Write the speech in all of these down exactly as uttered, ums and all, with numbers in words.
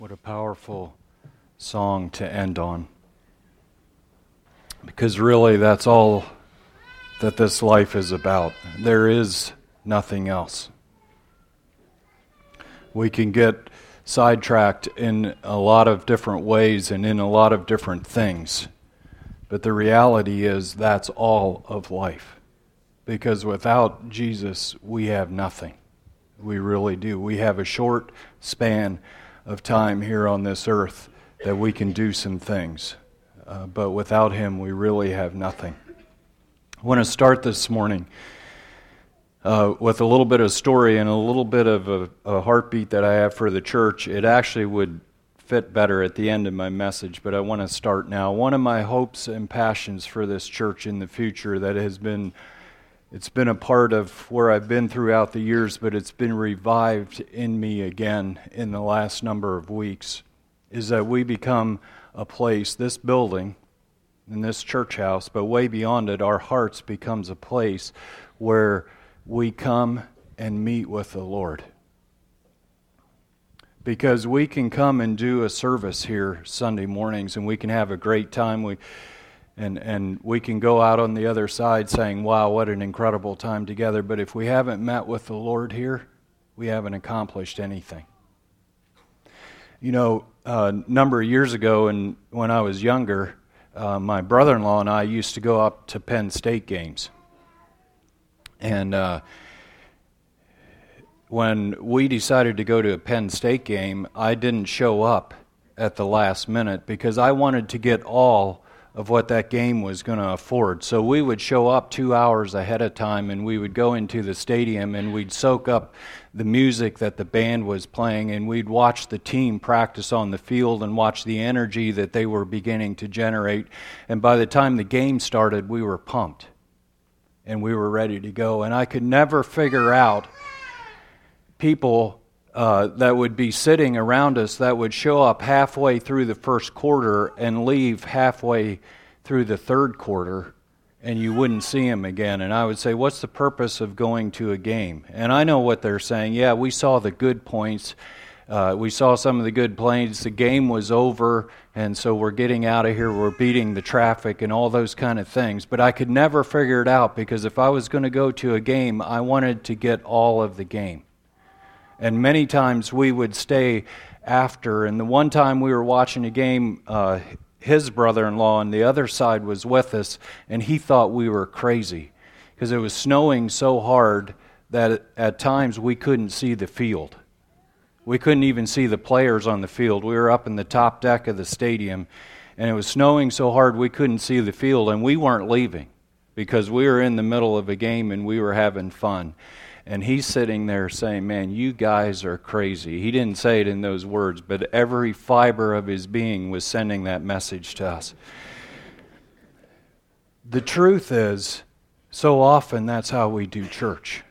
What a powerful song to end on. Because really that's all that this life is about. There is nothing else. We can get sidetracked in a lot of different ways and in a lot of different things. But the reality is that's all of life. Because without Jesus, we have nothing. We really do. We have a short span of time here on this earth that we can do some things. Uh, but without Him, we really have nothing. I want to start this morning uh, with a little bit of story and a little bit of a, a heartbeat that I have for the church. It actually would fit better at the end of my message, but I want to start now. One of my hopes and passions for this church in the future that has been It's been a part of where I've been throughout the years, but it's been revived in me again in the last number of weeks, is that we become a place, this building, and this church house, but way beyond it, our hearts becomes a place where we come and meet with the Lord. Because we can come and do a service here Sunday mornings, and we can have a great time. We And and we can go out on the other side saying, wow, what an incredible time together. But if we haven't met with the Lord here, we haven't accomplished anything. You know, a number of years ago, and when I was younger, uh, my brother-in-law and I used to go up to Penn State games. And uh, when we decided to go to a Penn State game, I didn't show up at the last minute because I wanted to get all of what that game was going to afford. So we would show up two hours ahead of time, and we would go into the stadium, and we'd soak up the music that the band was playing, and we'd watch the team practice on the field and watch the energy that they were beginning to generate. And by the time the game started, we were pumped, and we were ready to go. And I could never figure out people Uh, that would be sitting around us that would show up halfway through the first quarter and leave halfway through the third quarter, and you wouldn't see them again. And I would say, what's the purpose of going to a game? And I know what they're saying. Yeah, we saw the good points. Uh, we saw some of the good plays. The game was over, and so we're getting out of here. We're beating the traffic and all those kind of things. But I could never figure it out, because if I was going to go to a game, I wanted to get all of the game. And many times we would stay after. And the one time we were watching a game, uh, his brother-in-law on the other side was with us, and he thought we were crazy because it was snowing so hard that at times we couldn't see the field. We couldn't even see the players on the field. We were up in the top deck of the stadium, and it was snowing so hard we couldn't see the field, and we weren't leaving because we were in the middle of a game and we were having fun. And he's sitting there saying, man, you guys are crazy. He didn't say it in those words, but every fiber of his being was sending that message to us. The truth is, so often that's how we do church.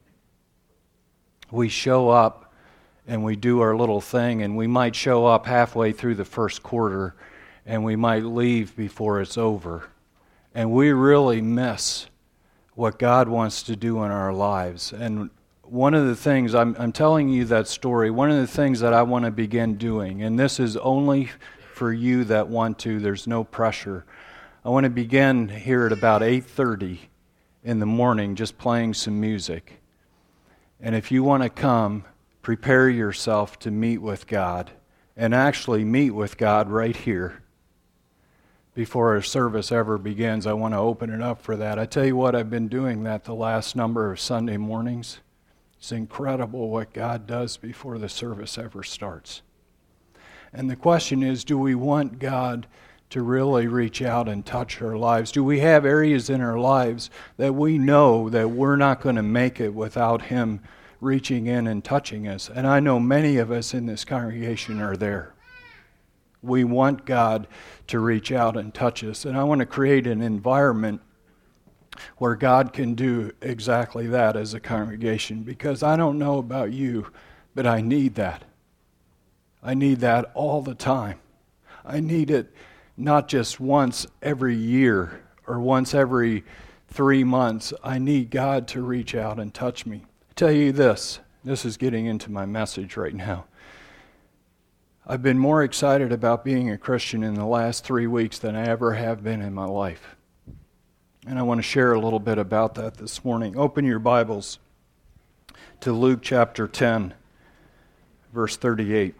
We show up and we do our little thing, and we might show up halfway through the first quarter, and we might leave before it's over. And we really miss what God wants to do in our lives. And one of the things, I'm, I'm telling you that story, one of the things that I want to begin doing, and this is only for you that want to, there's no pressure. I want to begin here at about eight thirty in the morning just playing some music. And if you want to come, prepare yourself to meet with God, and actually meet with God right here. Before our service ever begins, I want to open it up for that. I tell you what, I've been doing that the last number of Sunday mornings. It's incredible what God does before the service ever starts. And the question is, do we want God to really reach out and touch our lives? Do we have areas in our lives that we know that we're not going to make it without Him reaching in and touching us? And I know many of us in this congregation are there. We want God to reach out and touch us. And I want to create an environment where God can do exactly that as a congregation. Because I don't know about you, but I need that. I need that all the time. I need it not just once every year or once every three months. I need God to reach out and touch me. I tell you this, this is getting into my message right now. I've been more excited about being a Christian in the last three weeks than I ever have been in my life. And I want to share a little bit about that this morning. Open your Bibles to Luke chapter ten, verse thirty-eight.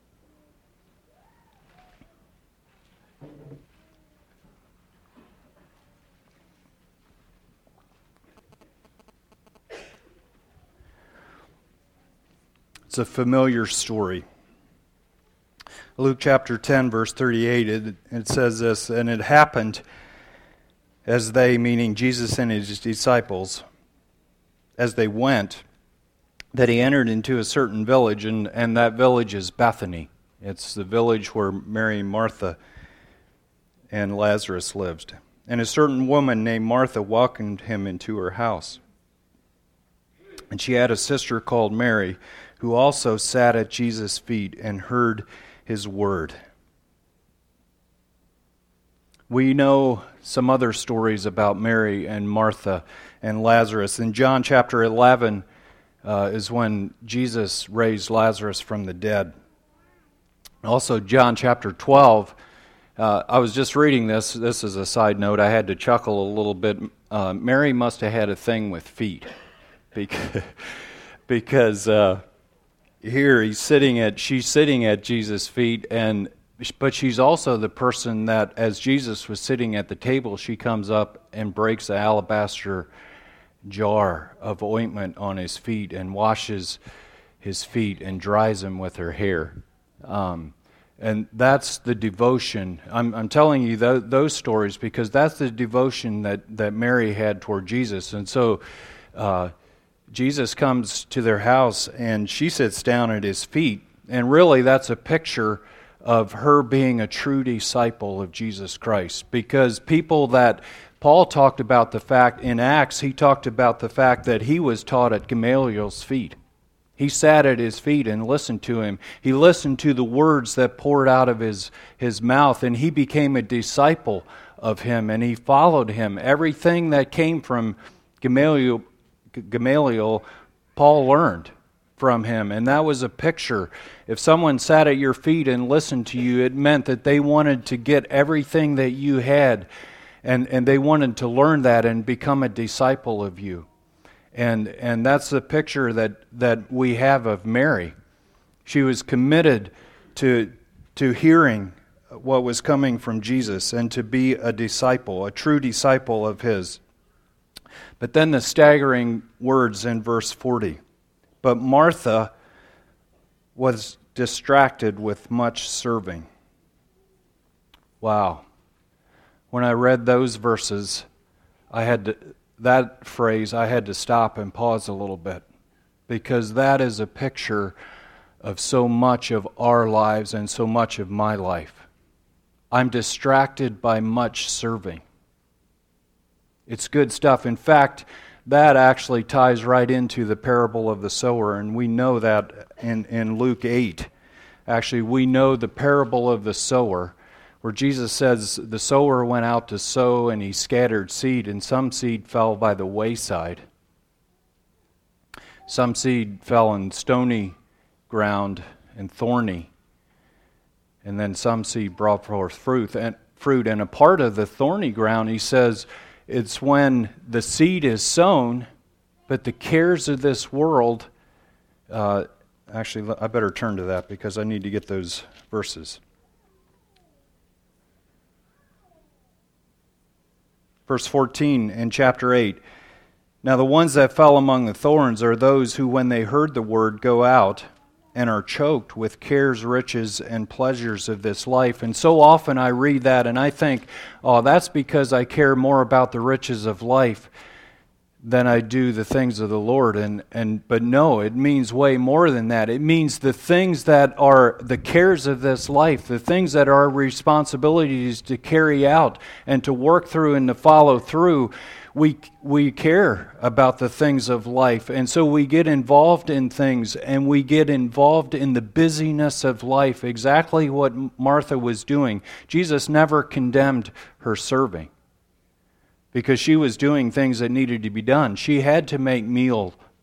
It's a familiar story. Luke chapter ten, verse thirty-eight, it, it says this, and it happened as they, meaning Jesus and his disciples, as they went, that he entered into a certain village, and, and that village is Bethany. It's the village where Mary, Martha, and Lazarus lived. And a certain woman named Martha welcomed him into her house. And she had a sister called Mary, who also sat at Jesus' feet and heard his word. We know some other stories about Mary and Martha and Lazarus. In John chapter eleven uh, is when Jesus raised Lazarus from the dead. Also, John chapter twelve, uh, I was just reading this. This is a side note. I had to chuckle a little bit. Uh, Mary must have had a thing with feet. Because... because uh, Here he's sitting at she's sitting at Jesus' feet, and but she's also the person that, as Jesus was sitting at the table, she comes up and breaks an alabaster jar of ointment on his feet and washes his feet and dries them with her hair. Um, and that's the devotion. I'm, I'm telling you th- those stories because that's the devotion that, that Mary had toward Jesus. And so uh, Jesus comes to their house and she sits down at his feet. And really that's a picture of her being a true disciple of Jesus Christ. Because people that, Paul talked about the fact, in Acts, he talked about the fact that he was taught at Gamaliel's feet. He sat at his feet and listened to him. He listened to the words that poured out of his, his mouth, and he became a disciple of him, and he followed him. Everything that came from Gamaliel, Gamaliel, Paul learned from him, and that was a picture. If someone sat at your feet and listened to you, it meant that they wanted to get everything that you had, and, and they wanted to learn that and become a disciple of you. And and that's the picture that, that we have of Mary. She was committed to to hearing what was coming from Jesus and to be a disciple, a true disciple of his. But then the staggering words in verse forty. But Martha was distracted with much serving. Wow. When I read those verses, I had to, that phrase, I had to stop and pause a little bit, because that is a picture of so much of our lives and so much of my life. I'm distracted by much serving. It's good stuff. In fact, that actually ties right into the parable of the sower, and we know that in, in Luke eight. Actually, we know the parable of the sower, where Jesus says the sower went out to sow and he scattered seed, and some seed fell by the wayside. Some seed fell in stony ground and thorny, and then some seed brought forth fruit. And fruit. And a part of the thorny ground, he says, it's when the seed is sown, but the cares of this world, uh, actually, I better turn to that because I need to get those verses. Verse fourteen in chapter eight. Now the ones that fell among the thorns are those who, when they heard the word, go out and are choked with cares, riches, and pleasures of this life. And so often I read that and I think, oh, that's because I care more about the riches of life than I do the things of the Lord. And, and but no, it means way more than that. It means the things that are the cares of this life, the things that are responsibilities to carry out and to work through and to follow through. We we care about the things of life, and so we get involved in things, and we get involved in the busyness of life, exactly what Martha was doing. Jesus never condemned her serving, because she was doing things that needed to be done. She had to make meal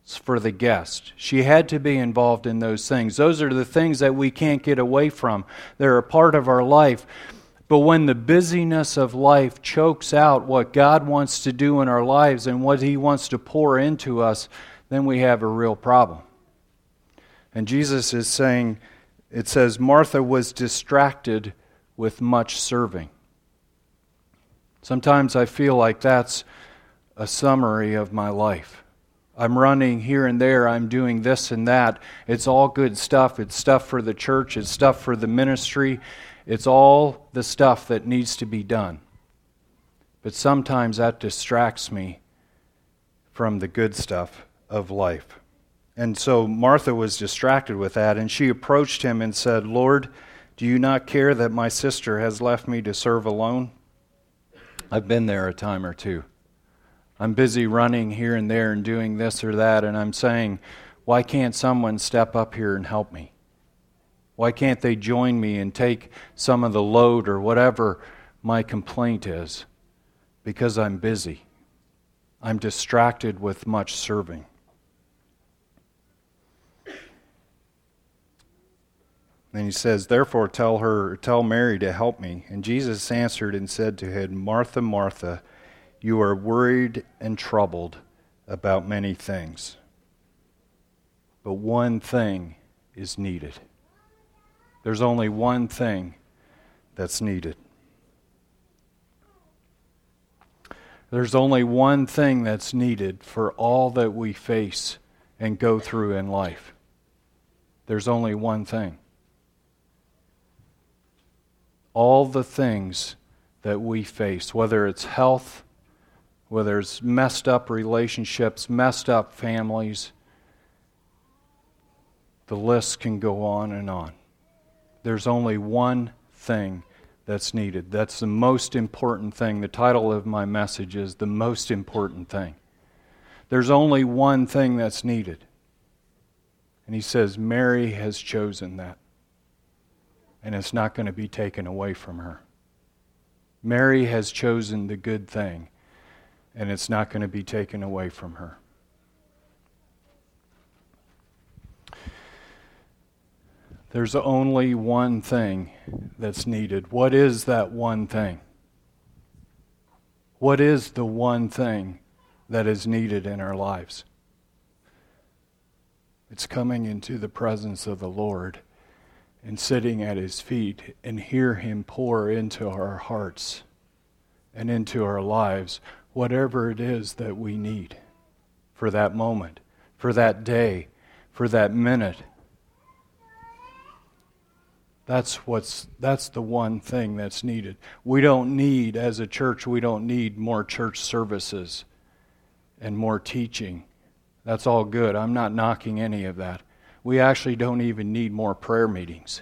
for the guest. She had to be involved in those things. Those are the things that we can't get away from. They're a part of our life. But when the busyness of life chokes out what God wants to do in our lives and what He wants to pour into us, then we have a real problem. And Jesus is saying, it says, Martha was distracted with much serving. Sometimes I feel like that's a summary of my life. I'm running here and there, I'm doing this and that. It's all good stuff. It's stuff for the church, it's stuff for the ministry. It's all the stuff that needs to be done. But sometimes that distracts me from the good stuff of life. And so Martha was distracted with that, and she approached Him and said, Lord, do you not care that my sister has left me to serve alone? I've been there a time or two. I'm busy running here and there and doing this or that, and I'm saying, why can't someone step up here and help me? Why can't they join me and take some of the load or whatever my complaint is? Because I'm busy. I'm distracted with much serving. Then He says, therefore tell her, tell Mary to help me. And Jesus answered and said to him, Martha, Martha, you are worried and troubled about many things. But one thing is needed. There's only one thing that's needed. There's only one thing that's needed for all that we face and go through in life. There's only one thing. All the things that we face, whether it's health, whether it's messed up relationships, messed up families, the list can go on and on. There's only one thing that's needed. That's the most important thing. The title of my message is The Most Important Thing. There's only one thing that's needed. And He says, Mary has chosen that. And it's not going to be taken away from her. Mary has chosen the good thing, and it's not going to be taken away from her. There's only one thing that's needed. What is that one thing? What is the one thing that is needed in our lives? It's coming into the presence of the Lord and sitting at His feet and hear Him pour into our hearts and into our lives whatever it is that we need for that moment, for that day, for that minute. That's what's that's the one thing that's needed. We don't need, as a church, we don't need more church services and more teaching. That's all good. I'm not knocking any of that. We actually don't even need more prayer meetings.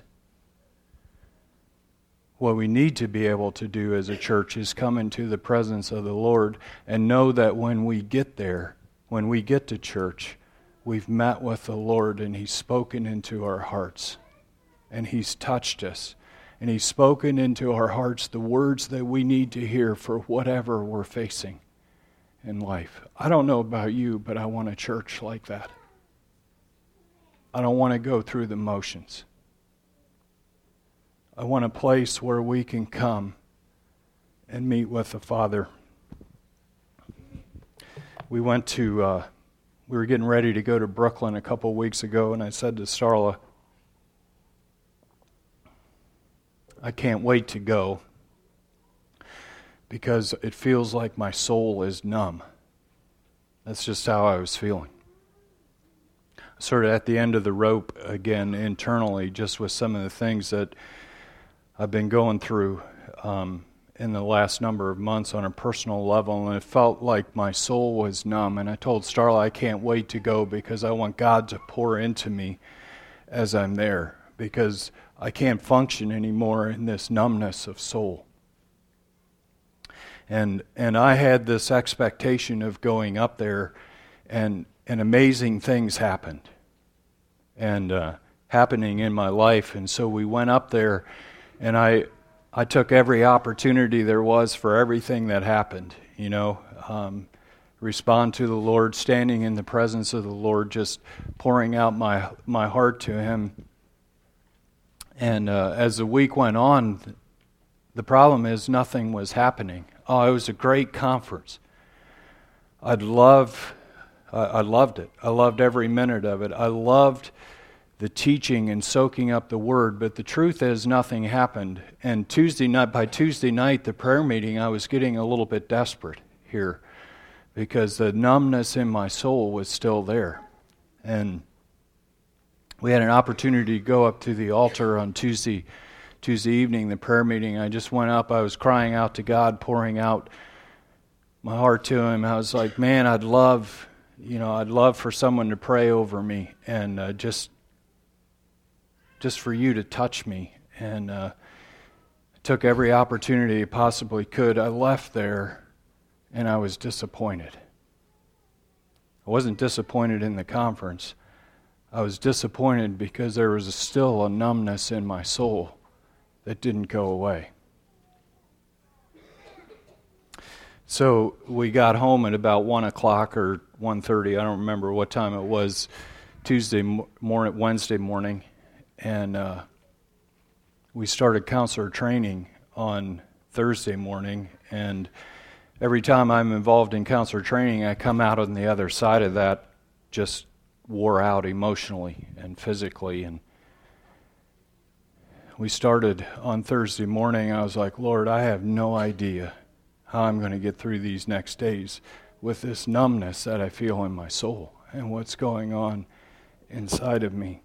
What we need to be able to do as a church is come into the presence of the Lord and know that when we get there, when we get to church, we've met with the Lord and He's spoken into our hearts. And He's touched us. And He's spoken into our hearts the words that we need to hear for whatever we're facing in life. I don't know about you, but I want a church like that. I don't want to go through the motions. I want a place where we can come and meet with the Father. We went to, uh, we were getting ready to go to Brooklyn a couple of weeks ago, and I said to Starla, I can't wait to go because it feels like my soul is numb. That's just how I was feeling. Sort of at the end of the rope again internally, just with some of the things that I've been going through um, in the last number of months on a personal level, and it felt like my soul was numb. And I told Starla I can't wait to go because I want God to pour into me as I'm there, because I can't function anymore in this numbness of soul. And and I had this expectation of going up there, and and amazing things happened, and uh, happening in my life. And so we went up there, and I I took every opportunity there was for everything that happened. You know, um, respond to the Lord, standing in the presence of the Lord, just pouring out my my heart to Him. And uh, as the week went on, the problem is nothing was happening. Oh, it was a great conference. I'd love, I, I loved it. I loved every minute of it. I loved the teaching and soaking up the Word, but the truth is nothing happened. And Tuesday night, by Tuesday night, the prayer meeting, I was getting a little bit desperate here because the numbness in my soul was still there. And we had an opportunity to go up to the altar on Tuesday Tuesday evening, the prayer meeting. I just went up. I was crying out to God, pouring out my heart to Him. I was like, man, I'd love, you know, I'd love for someone to pray over me and uh, just, just for you to touch me. And uh, took every opportunity I possibly could. I left there, and I was disappointed. I wasn't disappointed in the conference. I was disappointed because there was still a numbness in my soul that didn't go away. So we got home at about one o'clock or one thirty. I don't remember what time it was. Tuesday morning, Wednesday morning, and uh, we started counselor training on Thursday morning. And every time I'm involved in counselor training, I come out on the other side of that just wore out emotionally and physically. And we started on Thursday morning. I was like, Lord, I have no idea how I'm going to get through these next days with this numbness that I feel in my soul and what's going on inside of me.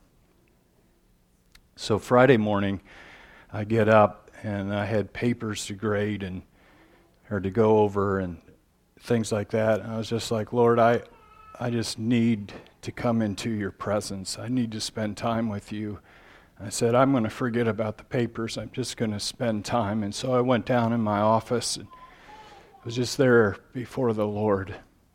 So Friday morning, I get up and I had papers to grade and or to go over and things like that. And I was just like, Lord, I, I just need to come into your presence. I need to spend time with you. I said, I'm going to forget about the papers. I'm just going to spend time. And so I went down in my office and was just there before the Lord.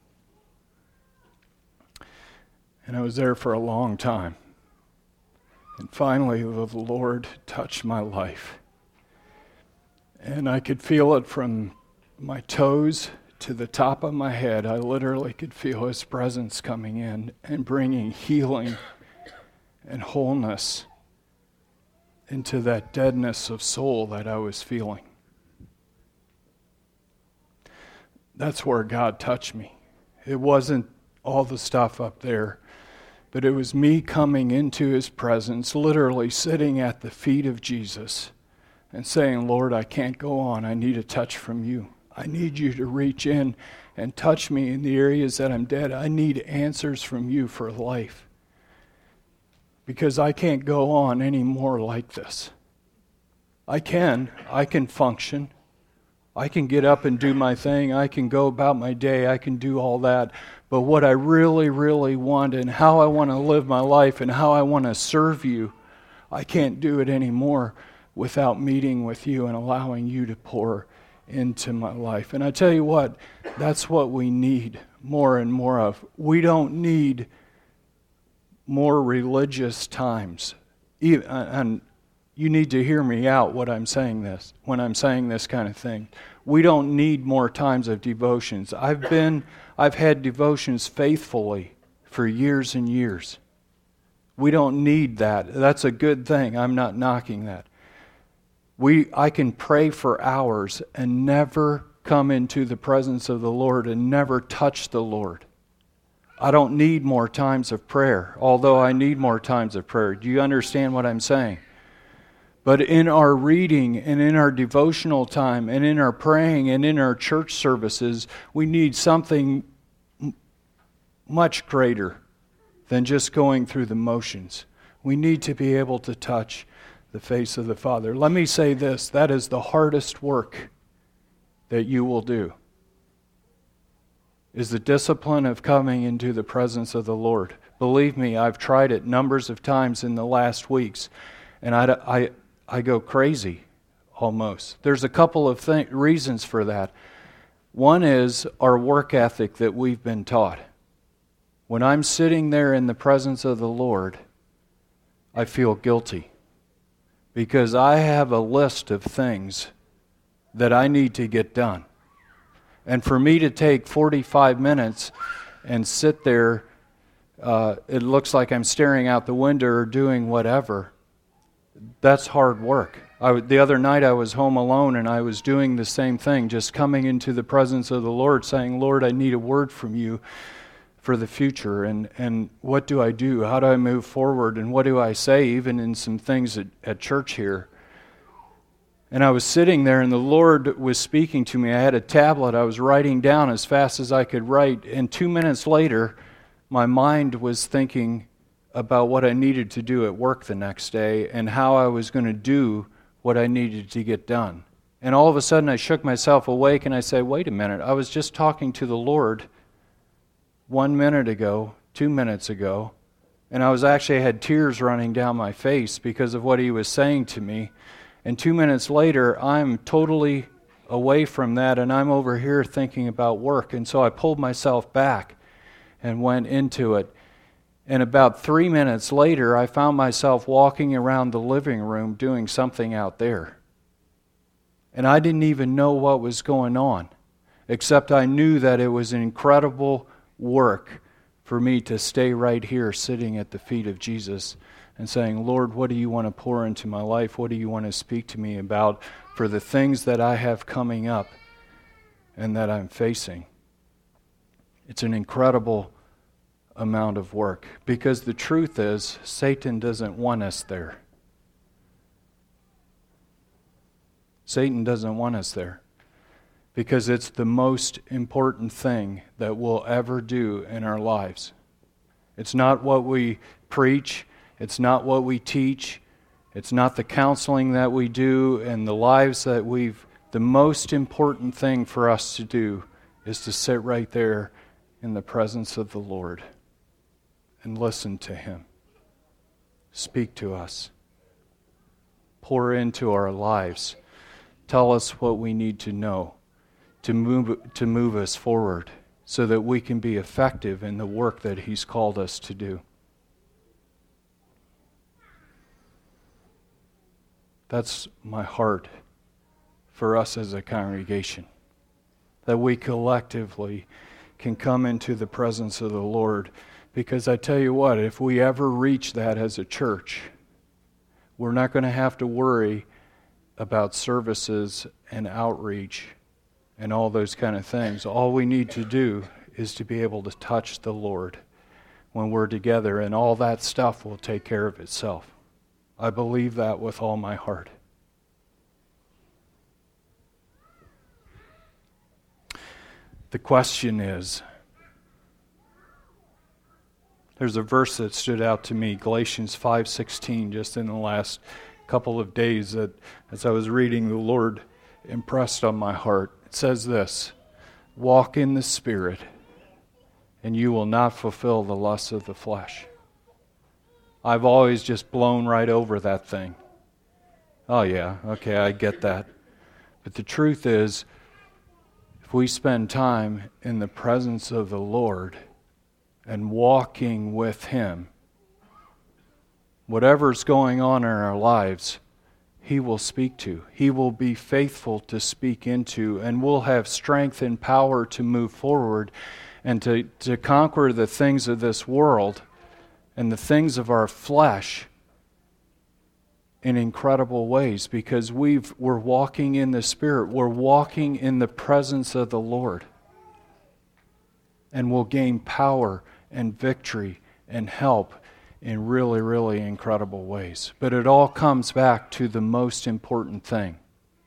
And I was there for a long time. And finally, the Lord touched my life. And I could feel it from my toes to the top of my head. I literally could feel His presence coming in and bringing healing and wholeness into that deadness of soul that I was feeling. That's where God touched me. It wasn't all the stuff up there, but it was me coming into His presence, literally sitting at the feet of Jesus and saying, Lord, I can't go on. I need a touch from you. I need you to reach in and touch me in the areas that I'm dead. I need answers from you for life. Because I can't go on anymore like this. I can. I can function. I can get up and do my thing. I can go about my day. I can do all that. But what I really, really want and how I want to live my life and how I want to serve you, I can't do it anymore without meeting with you and allowing you to pour into my life. And I tell you what, that's what we need more and more of. We don't need more religious times. And you need to hear me out what I'm saying this, when I'm saying this kind of thing. We don't need more times of devotions. I've been, I've had devotions faithfully for years and years. We don't need that. That's a good thing. I'm not knocking that. We, I can pray for hours and never come into the presence of the Lord and never touch the Lord. I don't need more times of prayer, although I need more times of prayer. Do you understand what I'm saying? But in our reading and in our devotional time and in our praying and in our church services, we need something m- much greater than just going through the motions. We need to be able to touch the face of the Father. Let me say this, that is the hardest work that you will do. Is the discipline of coming into the presence of the Lord. Believe me, I've tried it numbers of times in the last weeks, and I, I, I go crazy almost. There's a couple of th- reasons for that. One is our work ethic that we've been taught. When I'm sitting there in the presence of the Lord, I feel guilty because I have a list of things that I need to get done. And for me to take forty-five minutes and sit there, uh, it looks like I'm staring out the window or doing whatever, that's hard work. I w- the other night I was home alone and I was doing the same thing, just coming into the presence of the Lord saying, Lord, I need a word from you for the future, and, and what do I do? How do I move forward? And what do I say, even in some things at, at church here? And I was sitting there and the Lord was speaking to me. I had a tablet. I was writing down as fast as I could write. And two minutes later, my mind was thinking about what I needed to do at work the next day and how I was going to do what I needed to get done. And all of a sudden I shook myself awake and I said, wait a minute, I was just talking to the Lord one minute ago, two minutes ago, and I was actually I had tears running down my face because of what he was saying to me. And two minutes later, I'm totally away from that, and I'm over here thinking about work. And so I pulled myself back and went into it. And about three minutes later, I found myself walking around the living room doing something out there. And I didn't even know what was going on, except I knew that it was an incredible work for me to stay right here sitting at the feet of Jesus and saying, Lord, what do you want to pour into my life? What do you want to speak to me about for the things that I have coming up and that I'm facing? It's an incredible amount of work, because the truth is, Satan doesn't want us there. Satan doesn't want us there, because it's the most important thing that we'll ever do in our lives. It's not what we preach. It's not what we teach. It's not the counseling that we do and the lives that we've... The most important thing for us to do is to sit right there in the presence of the Lord and listen to Him. Speak to us. Pour into our lives. Tell us what we need to know to move to move us forward so that we can be effective in the work that He's called us to do. That's my heart for us as a congregation, that we collectively can come into the presence of the Lord, because I tell you what, if we ever reach that as a church, we're not going to have to worry about services and outreach and all those kind of things. All we need to do is to be able to touch the Lord when we're together, and all that stuff will take care of itself. I believe that with all my heart. The question is, there's a verse that stood out to me, Galatians five sixteen, just in the last couple of days, that as I was reading, the Lord impressed on my heart. It says this: walk in the Spirit, and you will not fulfill the lusts of the flesh. I've always just blown right over that thing. Oh yeah, okay, I get that. But the truth is, if we spend time in the presence of the Lord and walking with Him, whatever's going on in our lives, He will speak to. He will be faithful to speak into, and we'll have strength and power to move forward and to, to conquer the things of this world and the things of our flesh in incredible ways, because we've, we're walking in the Spirit. We're walking in the presence of the Lord. And we'll gain power and victory and help in really, really incredible ways. But it all comes back to the most important thing: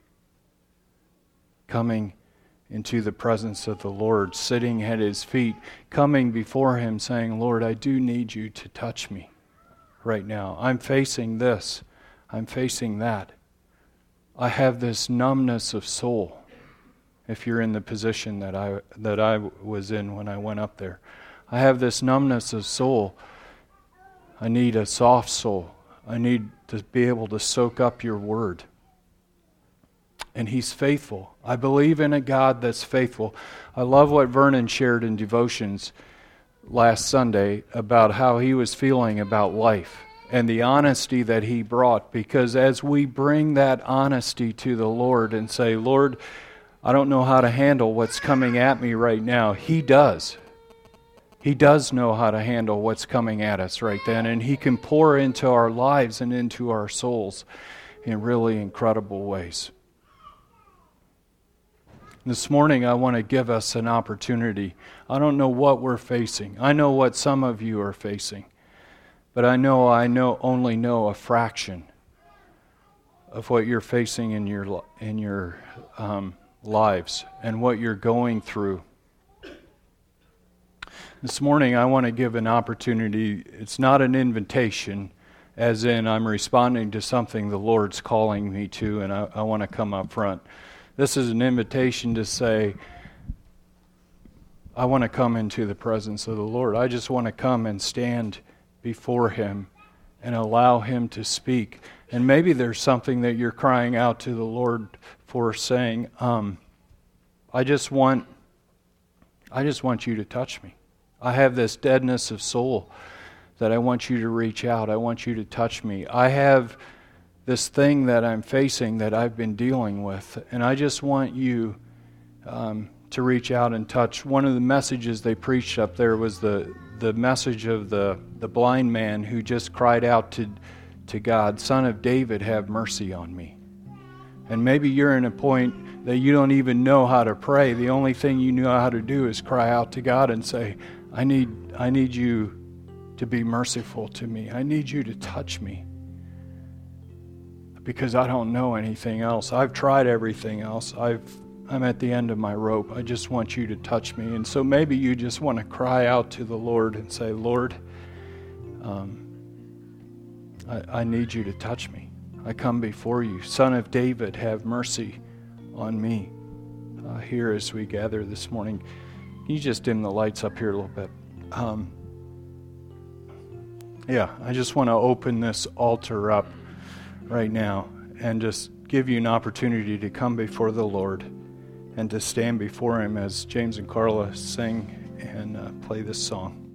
coming into the presence of the Lord, sitting at His feet, coming before Him saying, Lord, I do need you to touch me right now. I'm facing this. I'm facing that. I have this numbness of soul. If you're in the position that I that I was in when I went up there, I have this numbness of soul. I need a soft soul. I need to be able to soak up your word. And He's faithful. I believe in a God that's faithful. I love what Vernon shared in devotions last Sunday about how he was feeling about life and the honesty that he brought. Because as we bring that honesty to the Lord and say, Lord, I don't know how to handle what's coming at me right now. He does. He does know how to handle what's coming at us right then, and He can pour into our lives and into our souls in really incredible ways. This morning, I want to give us an opportunity. I don't know what we're facing. I know what some of you are facing, but I know I know only know a fraction of what you're facing in your in your um, lives and what you're going through. This morning, I want to give an opportunity. It's not an invitation, as in I'm responding to something the Lord's calling me to, and I, I want to come up front. This is an invitation to say, I want to come into the presence of the Lord. I just want to come and stand before Him and allow Him to speak. And maybe there's something that you're crying out to the Lord for, saying, um, I just want, I just want you to touch me. I have this deadness of soul that I want you to reach out. I want you to touch me. I have this thing that I'm facing that I've been dealing with, and I just want you um, to reach out and touch. One of the messages they preached up there was the the message of the, the blind man who just cried out to, to God, Son of David, have mercy on me. And maybe you're in a point that you don't even know how to pray. The only thing you know how to do is cry out to God and say, I need I need you to be merciful to me. I need you to touch me. Because I don't know anything else. I've tried everything else. I've I'm at the end of my rope. I just want you to touch me. And so maybe you just want to cry out to the Lord and say, Lord, um, I, I need you to touch me. I come before you. Son of David, have mercy on me. Uh, here as we gather this morning. Can you just dim the lights up here a little bit? Um, yeah, I just want to open this altar up right now and just give you an opportunity to come before the Lord and to stand before Him as James and Carla sing and uh, play this song.